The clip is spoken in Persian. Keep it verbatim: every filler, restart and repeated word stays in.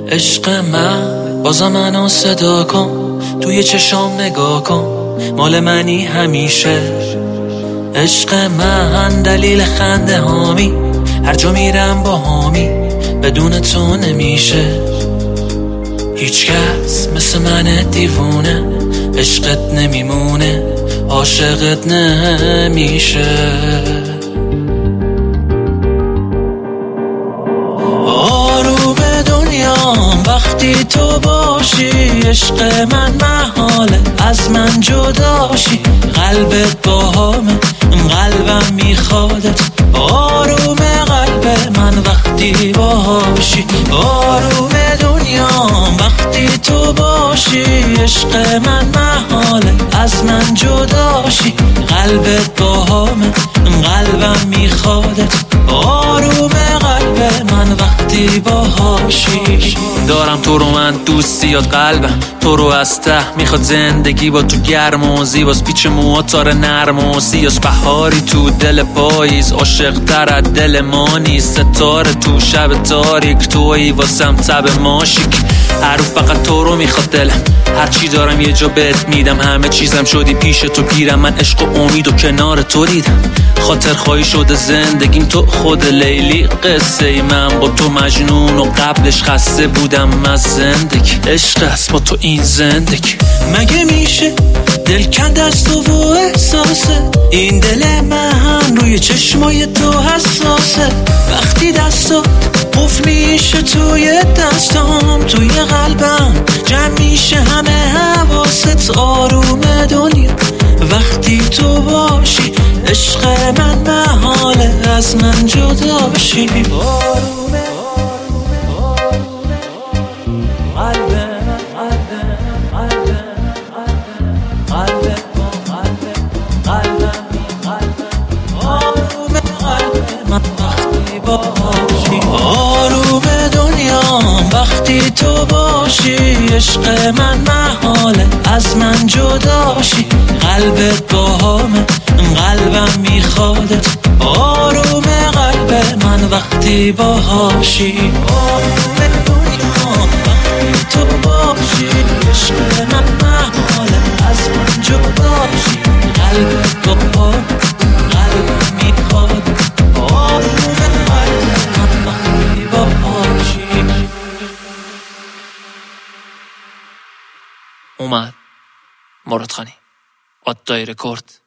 عشق من بازم منو صدا کن، توی چشام نگاه کن، مال منی همیشه. عشق من دلیل خنده هامی، هر جا میرم با هامی، بدون تو نمیشه. هیچ کس مثل من دیوونه، عشقت نمیمونه، عاشقت نمیشه. آروم دنیام وقتی تو باشی، عشق من محاله از من جداشی. قلبت باهامه، قلبم میخوادت، آروم قلب من وقتی باشی. آروم دنیام وقتی تو باشی، عشق من محاله از من جداشی. قلبت باهامه، قلبم میخوادت، آروم قلب من وقتی باهاشی. دارم تو رو من دوست زیاد، قلبم تو رو از ته میخواد. زندگی با تو گرم و زیباست، پیچ موها تار نرم و سیاس. بهاری تو دل پاییز، عاشق تر از دل ما نیست. ستاره تو شب تاریک، تویی واسم تب ماشیک. هر رو فقط تو رو میخواد دلم، هر چی دارم یه جا بهت میدم. همه چیزم شدی پیش تو گیرم، من عشق و امید و کنار تو دیدم. خاطر خواهی شده زندگیم، تو خود لیلی قصه ای. من با تو مجنون و قبلش خسته بودم از زندگی. عشق است با تو این زندگی. مگه میشه دل کند از تو و احساسه؟ این دل من روی چشمای تو حساسه. وقتی دستات قفل میشه توی دستام، توی قلبم جمع میشه همه حواست. آروم دنیا وقتی تو باشی، عشق من محاله از من جدا بشی. آرومه آروم دنیام وقتی تو باشی، عشق من محاله از من جداشی. قلبت باهامه، قلبم میخوادت، آروم قلب من وقتی باهاشی. آروم دنیام وقتی تو باشی، عشق من محاله از من جداشی. قلبت باهامه، قلبم میخوادت، آروم اومد مراد خانی، آد دای رکورد.